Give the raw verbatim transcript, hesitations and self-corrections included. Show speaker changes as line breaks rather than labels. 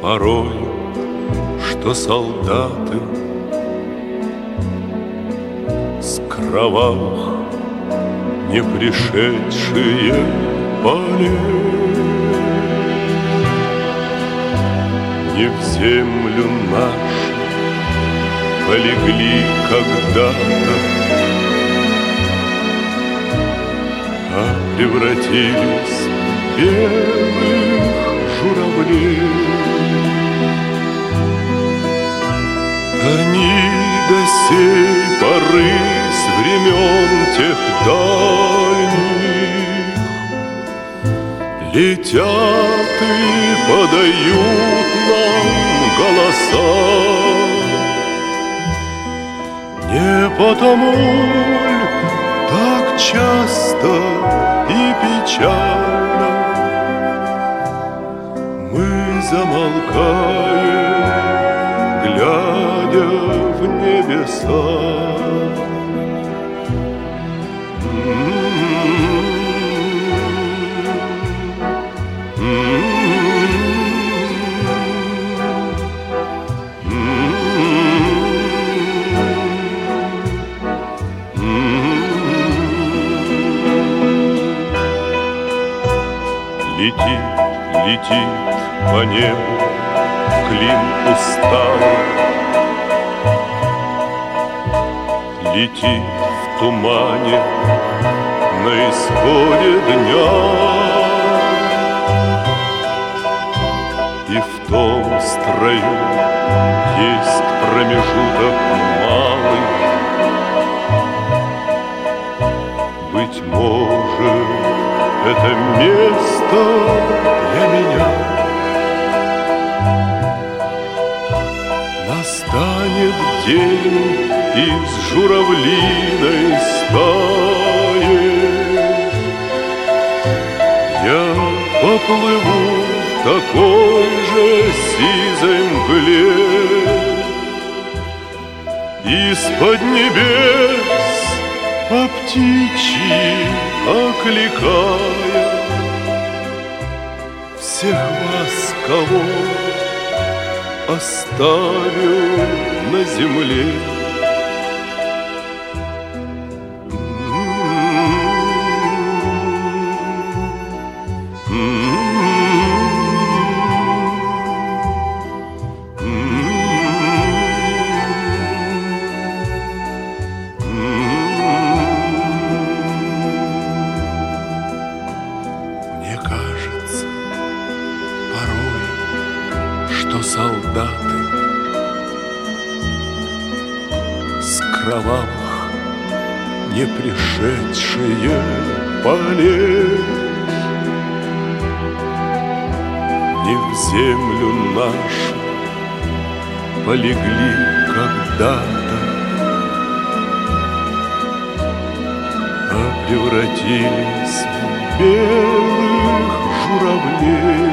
порой, что солдаты с кровавых не пришедшие полей не в землю нашу полегли когда-то, а превратились в белых журавлей. Они до сей поры с времен тех дальних летят и подают нам голоса. Не потому ль так часто и печально мы замолкаем, глядя в небеса? Летит, летит по небу клин усталый, летит в тумане на исходе дня, и в том строю есть промежуток малый. Быть может, это место для меня. Настанет день из журавлиной стаи, я поплыву в такой же сизой мгле, из-под небес по птичьи окликая всех вас, кого оставил на земле. Что солдаты с кровавых не пришедшие полей не в землю нашу полегли когда-то, а превратились в белых журавлей.